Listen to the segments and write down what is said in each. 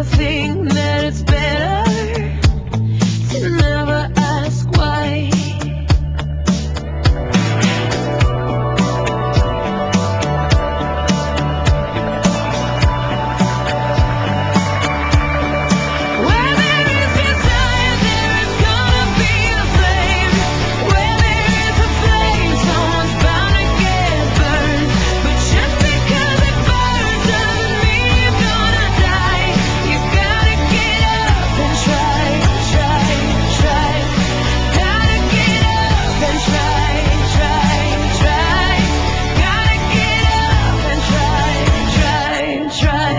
think that it's better to never ask why. Where there is desire, there is gonna be a flame. Where there is a flame, someone's bound to get burned. But just because it burns doesn't mean you're gonna die. You gotta get up and try, try, try. Gotta get up and try, try, try. Gotta get up and try, try, try.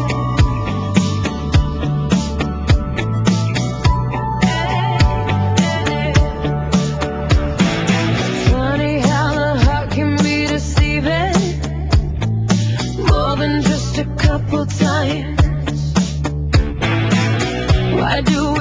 Funny how the heart can be deceiving more than just a couple times. Why do